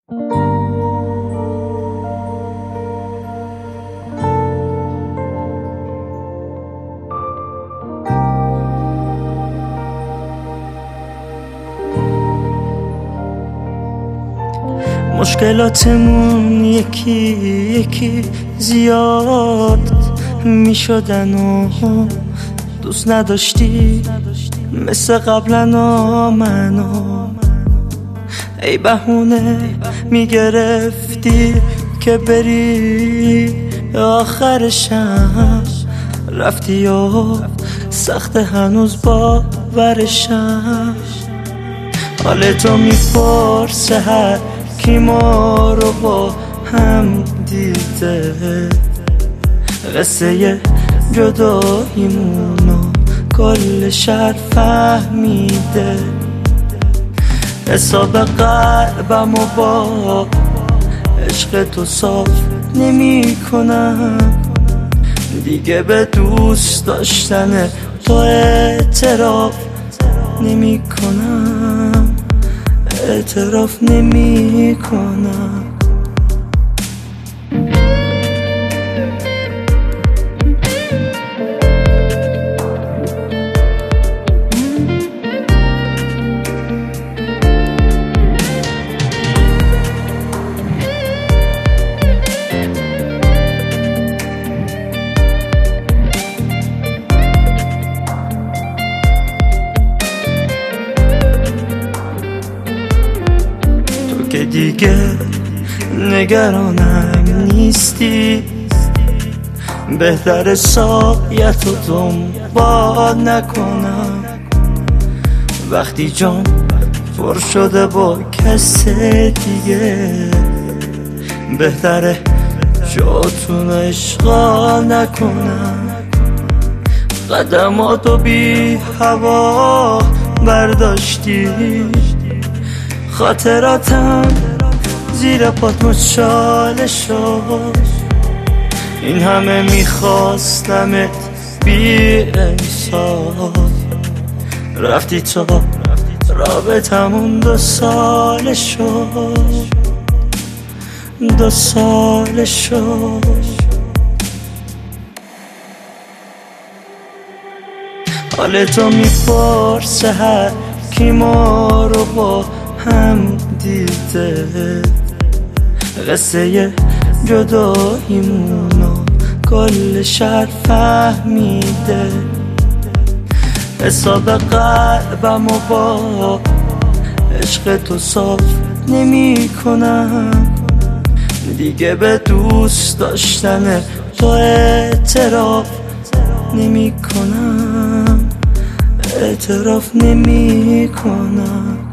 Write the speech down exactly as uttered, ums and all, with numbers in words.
مشکلاتمون یکی یکی زیاد می شدن و دوست نداشتی مثل قبلا منو ای بهونه می گرفتی که بری آخرشم رفتی و سخت هنوز باورشم حال تو می پرسه هر کی ما رو با هم دیده قصه جداییمونو کل شهر فهمیده حساب قلبم و با عشق تو صاف نمی کنم دیگه به دوست داشتن تو اعتراف نمی کنم اعتراف نمی کنم که دیگه نگرانم نیستی بهتر سایت رو دنبال نکنم وقتی جام پر شده با کس دیگه بهتره جاتون اشغال نکنم قدماتو بی هوا برداشتی خاطراتم زیر پات مچاله شد این همه میخواستمت بی احساس رفتی تو رابطمون دو ساله شد دو ساله شد حال تو میپرسه هر کی ما رو با هم دیده قصه جداییمونو کل شهر فهمیده حساب قلبم و با عشق تو صاف نمی کنم دیگه به دوست داشتن تو اعتراف نمی کنم اعتراف نمی کنم